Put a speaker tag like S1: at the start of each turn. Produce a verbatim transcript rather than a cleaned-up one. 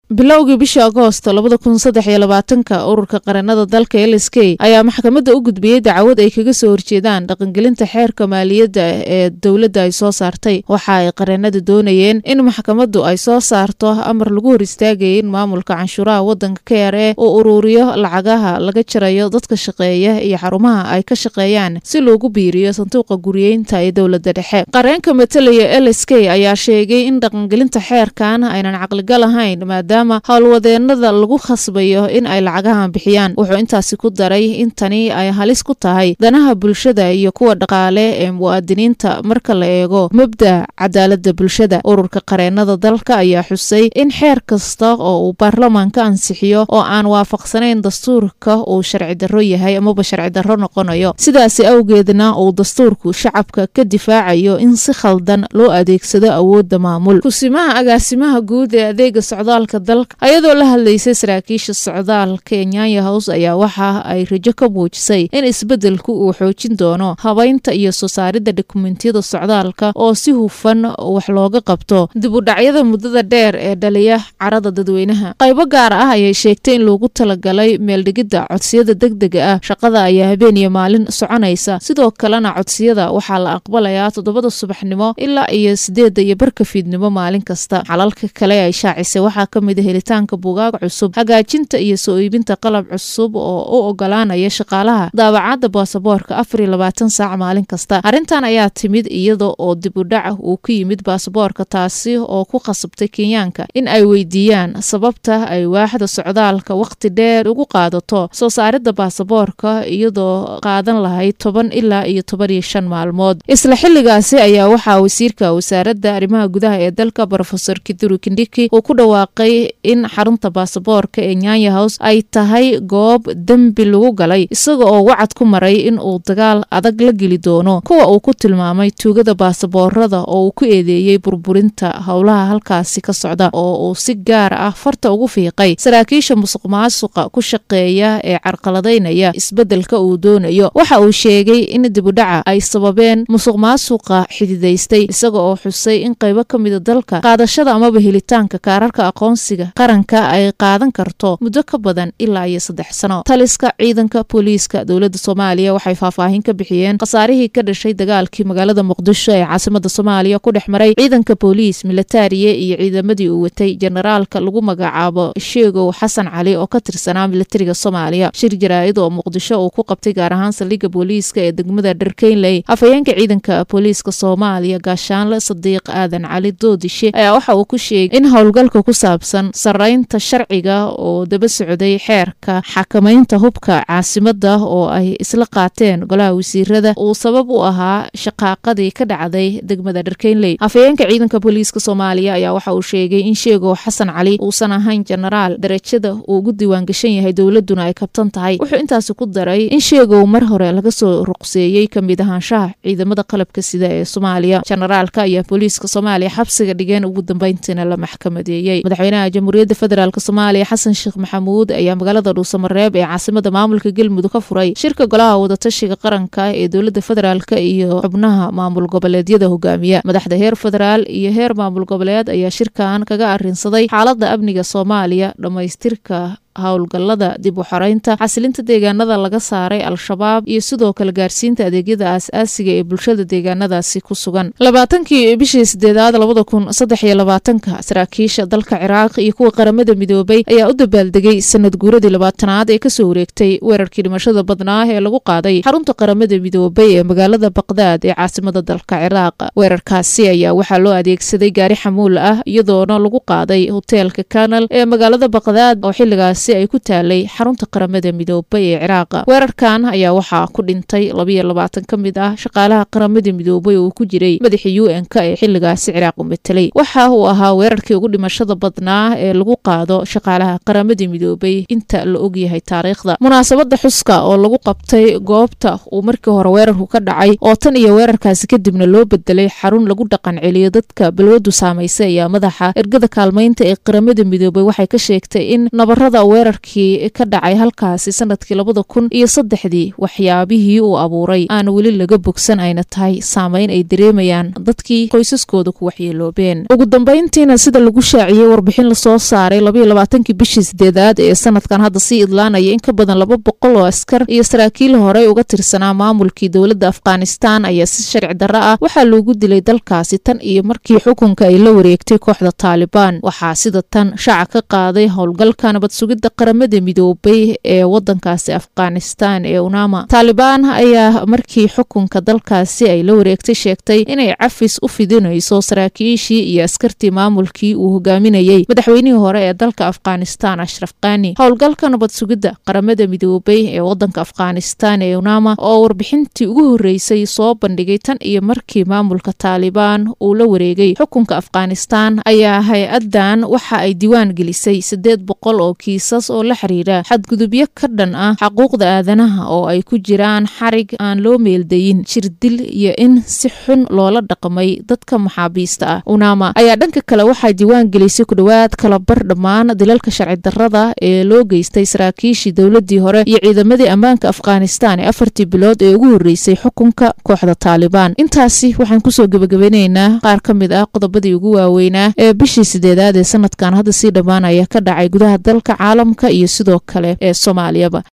S1: bilowgii bishii Agoosto labada kun saddex iyo labaatanka ururka qaranada dalka L S K ayaa maxkamadda u gudbiyay dacwad ay kaga soo horjeedaan dhaqangelinta xeerka maaliyadda ee dawladda ay soo saartay. Waxa ay qaranada doonayeen in maxkamaddu ay soo saarto amar lagu hor istaagay in maamulka canshuuraha waddanka K R A uu ururiyo lacagaha laga jarayo dadka shaqeeya iyo xarumaha ay ka shaqeeyaan si loogu biiriyo sanduuqa guriyeynta ee dawladda dhexe. Qareenka matalaya L S K ayaa sheegay in dhaqangelinta xeerkan aynan caqligal ahayn maadaama howlwadeenada lagu khasbayo in ay lacagahan bixiyaan. Wuxuu intaasi ku daray in tani ay halis ku tahay danaha bulshada iyo kuwa dhaqaale ee muwaadiniinta marka la eego mabda cadaaladda bulshada. Ururka qareenada dalka ayaa xusay in xeer kasta oo uu baarlamaanka ansixiyo oo aan waafaqsanayn dastuurka uu sharci darro yahay amaba sharci darro noqonayo, sidaasi awgeedna uu dastuurku shacabka ka difaacayo in si khaldan loo adeegsado awoodda maamul. Kusimaha agaasimaha guud ee adeega socdaalka dalka ayadoo la hadlaysay saraakiisha socdaalka Nyanza House ayaa waxa ay rajo ka muujisay in isbedelku uu xoojin doono habaynta iyo soo saaridda dokumentiyada socdaalka oo si hufan wax looga qabto dib u dhacyada muddada dheer ee dhaliya carada dadweynaha. Qaybo gaar ah ayay sheegtay in loogu talagalay meeldhigidda codsiyada degdega ah. Shaqada ayaa habeen iyo maalin soconaysa, sidoo kalena codsiyada waxaa la aqbalayaa toddobada subaxnimo ilaa iyo sideedda iyo barka fiidnimo maalin kasta. Xalalka kale ay shaacisay waxaa ka mid ah helitaanka buugaag cusub, hagaajinta iyo soo iibinta qalab cusub oo u ogolaanaya shaqaalaha daabacadda baasaboorka afar iyo labaatan saac maalin kasta. Arrintan ayaa timid iyada oo dib u dhac uu ku yimid baasaboorka, taasi oo ku khasabtay Kenyaanka in ay weydiiyaan sababta ay waaxda socdaalka waqti dheer ugu qaadato soo saaridda baasaboorka iyadoo qaadan lahayd toban ilaa iyo toban iyo shan maalmood. Isla xilligaasi ayaa waxaa wasiirka wasaaradda arrimaha gudaha ee dalka Professor Kithure Kindiki uu ku dhawaaqay in xarunta baasaboorka ee Nyanza House ay tahay goob dembi lagu galay, isaga oo wacad ku maray in uu dagaal adag la geli doono kuwa uu ku tilmaamay tuugada baasaboorada oo uu ku eedeeyey burburinta howlaha halkaasi ka socda, oo uu si gaar ah farta ugu fiiqay saraakiisha musuqmaasuqa ku shaqeeya ee carqaladaynaya isbedelka uu doonayo. Waxa uu sheegay in dib u dhaca ay sababeen musuqmaasuqa xididaystay, isaga oo xusay in qaybo ka mid a dalka qaadashada amaba helitaanka kaararka aqoonsiga qaranka ay qaadan karto muddo ka badan ilaa iyo saddex sano. Taliska ciidanka booliiska dowladda Soomaaliya waxay faahfaahin ka bixiyeen khasaarihii ka dhashay dagaalkii magaalada Muqdisho ee caasimadda Soomaaliya ku dhex maray ciidanka booliis militariga iyo ciidamadii uu watay generaalka lagu magacaabo Sheegow Xasan Cali oo ka tirsanaa militariga Soomaaliya. Shir jaraa'id oo Muqdisho uu ku qabtay gaar ahaan saldhigga booliiska ee degmada Dharkeynley, afhayeenka ciidanka booliiska Soomaaliya Gaashaanle Sadiiq Aadan Cali Doodishe ayaa waxa uu ku sheegay in howlgalka ku saabsan saraynta sharciga oo daba socday xeerka xakamaynta hubka caasimadda oo ay isla qaateen golaha wasiirada uu sabab u ahaa shaqaaqadii ka dhacday degmada Dharkeynley. Afhayeenka ciidanka booliiska Soomaaliya ayaa waxa uu sheegay in Sheegow Xasan Cali uusan ahayn generaal darajada uu ugu diiwaan gashan yahay dowladuna ay kabtan tahay. Wuxuu intaasi ku daray in Sheegow mar hore laga soo ruqseeyay kamid ahaanshaha ciidamada qalabka sida ee Soomaaliya. Generaalka ayaa booliiska Soomaaliya xabsiga dhigeen ugu dambeyntiina la maxkamadeeyay. Madaxweynaha Jamhuuriyadda Federaalka Soomaaliya Xasan Sheekh Maxamuud ayaa magaalada Dhuusamareeb ee caasimadda maamulka Galmudug ka furay shirka golaha wadatashiga qaranka ee dowladda federaalka iyo xubnaha maamul goboleedyada hogaamiya. Madaxda heer federaal iyo heer maamul goboleed ayaa shirkan kaga arrinsaday xaaladda amniga Soomaaliya, dhamaystirka howlgallada dib u xoreynta, xasilinta deegaanada laga saaray al-shabaab iyo sidoo kale gaarsiinta adeegyada aasaasiga ee bulshada deegaanadaasi ku sugan. labaatankii bishii sideedaad labada kun saddex iyo labaatanka saraakiisha dalka Ciraaq iyo kuwa qaramada midoobay ayaa u dabaaldegay sanad guuradii labaatanaad ee kasoo wareegtay weerarkii dhimashada badnaa ee lagu qaaday xarunta qaramada midoobay ee magaalada Baqdaad ee caasimadda dalka Ciraaq. Weerarkaasi ayaa waxaa loo adeegsaday gaari xamuul ah iyadoona lagu qaaday hoteelka Canal ee magaalada Baqdaad oo xilligaas ay ku taalay xarunta qaramada midoobay ee Ciraaq. Weerarkan ayaa waxaa ku dhintay laba iyo labaatan ka mid ah shaqaalaha qaramada midoobay oo ku jiray madaxii U N-ka ee xilligaasi Ciraaq u metelay. Waxa uu ahaa weerarkii ugu dhimashada badnaa ee lagu qaado shaqaalaha qaramada midoobay inta la og yahay taariikhda. Munaasabadda xuska oo lagu qabtay goobta uu markii hore weerarku ka dhacay oo tan iyo weerarkaasi kadibna loo bedelay xarun lagu dhaqan celiyo dadka balwadu saameysay ayaa madaxa ergada kaalmaynta ee qaramada midoobay waxay ka sheegtay in nabarada weerarkii ka dhacay halkaasi sanadkii labada kun iyo saddexdii waxyaabihii uu abuuray aan weli laga bogsan ayna tahay saameyn ay dareemayaan dadkii qoysaskooda ku waxyeeloobeen. ugu dambeyntiina sida lagu shaaciyey warbixin lasoo saaray labiyo labaatankii bishii sideedaad ee sanadkan hadda sii idlaanaya in ka badan laba boqol oo askar iyo saraakiil horey uga tirsanaa maamulkii dowladda Afghanistan ayaa si sharci darro ah waxaa loogu dilay dalkaasi tan iyo markii xukunka ay la wareegtay kooxda Taliban. waxaa sida tan shaaca ka qaaday howlgalka nabad sugidda qaramada midoobay ee wadankaasi Afghanistan ee UNAMA. Taliban ayaa markii xukunka dalkaasi ay la wareegtay sheegtay inay cafis u fidinayso saraakiishii iyo askartii maamulkii uu hogaaminayay madaxweynihii hore ee dalka Afghanistan Ashraf Ghani. howlgalka nabad sugidda qaramada midoobay ee wadanka Afghanistan ee UNAMA oo warbixintii ugu horeysay soo bandhigay tan iyo markii maamulka Taliban uu la wareegay xukunka Afghanistan ayaa hay-adan waxa ay diiwaan gelisay sideed boqol oo kiisas oo la xiriira xadgudubyo ka dhan ah xuquuqda aadanaha oo ay ku jiraan xarig aan loo meeldayin, jirdil iyo in si xun loola dhaqmay dadka maxaabiista ah. UNAMA ayaa dhanka kale waxay diiwaan gelisay ku dhawaad kala bar dhammaan dilalka sharci darrada ee loo geystay saraakiishii dowladii hore iyo ciidamadii ammaanka Afghanistan ee afartii bilood ee ugu horeysay xukunka kooxda Taliban. intaasi waxaan kusoo gabagabeynaynaa qaar ka mid ah qodobadii ugu waaweynaa ee bishii sideedaad ee sanadkan hadda sii dhammaanaya ka dhacay gudaha dalka, caalamka iyo sidoo kale ee Soomaaliyaba.